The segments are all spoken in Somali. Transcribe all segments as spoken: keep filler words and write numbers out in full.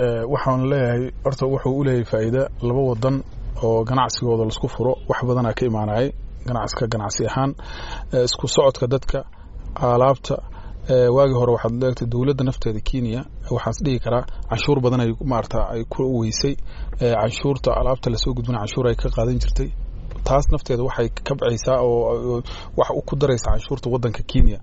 waxaan leeyahay horta wuxuu u leeyahay faa'iido laba wadan oo ganacsigooda la isku furo wax badan ka imaanay ganacsiga ganacsi ahaan isku socodka dadka alaabta waagi hore waxaad leeyahay dawladda nafteeda Kenya waxaan dhigi karaa canshuur badan ay maarta ay ku weysay canshuurta alaabta la soo gudbina canshuur ay ka qaadan jirtay taas nafteeda waxay ka bacaysaa oo wax u ku daraysa canshuurta wadanka Kenya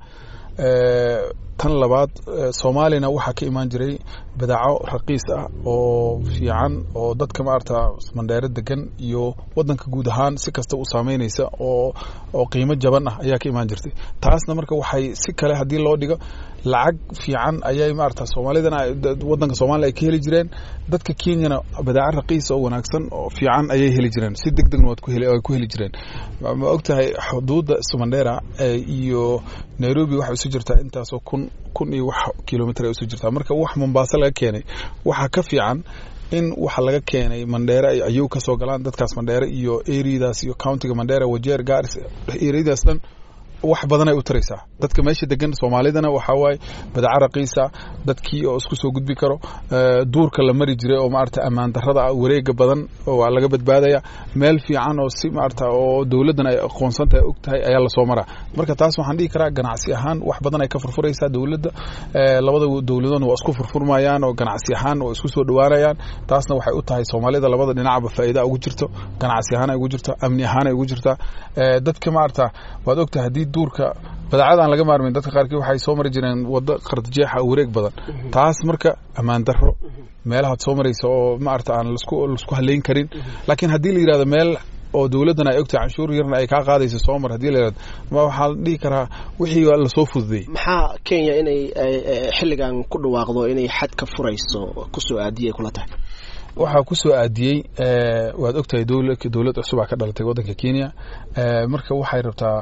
tan labaad Soomaalina waxa ka imaan jiray badaaco raqiis ah oo fiican oo dadka maarta mandheero degan iyo wadanka guud ahaan si kasta u saameynaysa oo oo qiimo jaban ah ayaa ka imaan jirtay taasna marka waxay si kale hadii loo dhigo lacag fiican ayay maarta Soomaalidana wadanka Soomaaliya ay ka heli jireen dadka Kenyana badaaco raqiis oo wanaagsan oo fiican ayay heli jireen si degdeg nood ku heli ay ku heli jireen ma ogtahay xuduudda Mandheera iyo Nairobi waxa isu jirta intaas oo kun kun iyo wax kilomitir ay isu jirta marka wax Mombasa laga keenay waxa ka fiican in waxa laga keenay Mandheera ayuu ka soo galaan dadkaas Mandheera iyo area-daas iyo county-ga Mandheera Wajeer Garissa area-daas dhan wax badan ay u taraysaa dadka meesha degan Soomaalidana waxa way badaaco raqiisa dadkii oo isku soo gudbi karo duurka la mari jiray oo maarta amaan darrada wareega badan oo laga badbaadaya meel fiican oo si maarta oo dawladdan ay aqoonsantahay og tahay ayaa la soo maraa marka taas waxaan dhigi karaa ganacsi ahaan wax badan ay ka furfuraysaa dawladda labada dawladood waa isku furfurmayaan oo ganacsi ahaan oo isku soo dhawaanayaan taasna waxay u tahay Soomaalida labada dhinacba faa'iido ugu jirto ganacsi ahaan ay ugu jirto amni ahaan ay ugu jirto dadka maarta waad og tahay duurka badacada aan laga maarmin dadka qaarkii waxay soo mari jireen wada qardajeexa wareeg badan taas marka amaan darro meelaha soo marayso oo maarta aan isku isku haleyn karin laakiin hadii la yiraahdo meel oo dawladdan ay ogtahay canshuur yarna ay ka qaadayso soo mar hadii la yiraahdo ma waxa la dhigi karaa wixii la soo fududay maxaa Kenya inay xilligan ku dhawaaqdo inay xad ka furayso ku soo aadiyay kula tahay waxa ku soo aadiyay ee waad ogtahay dawladda dawladda cusub ka dhalatay wadanka Kenya ee marka waxay rabtaa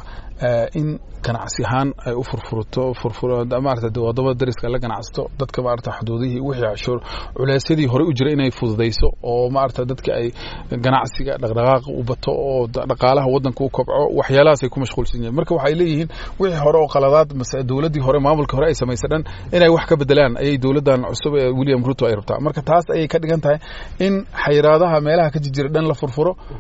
in ganacsi ahaan ay u furfurto furfurada maarta wadamada dariska la ganacsato dadka maarta xuduudihii wixii cashuur culeysadii hore u jiray inay fududeyso oo maarta dadka ay ganacsiga dhaqdhaqaaq u bato oo dhaqaalaha wadanka u kobco waxyaalahaas ay ku mashquulsan yihiin marka waxay leeyihiin wixii hore oo qaladaad dawladdii hore maamulka hore ay samaysadaan inay wax ka bedelaan ayay dawladdan cusub ee William Ruto ay rabtaa marka taas ayay ka dhigan tahay in xayiraadaha meelaha ka jira dhan la furfuro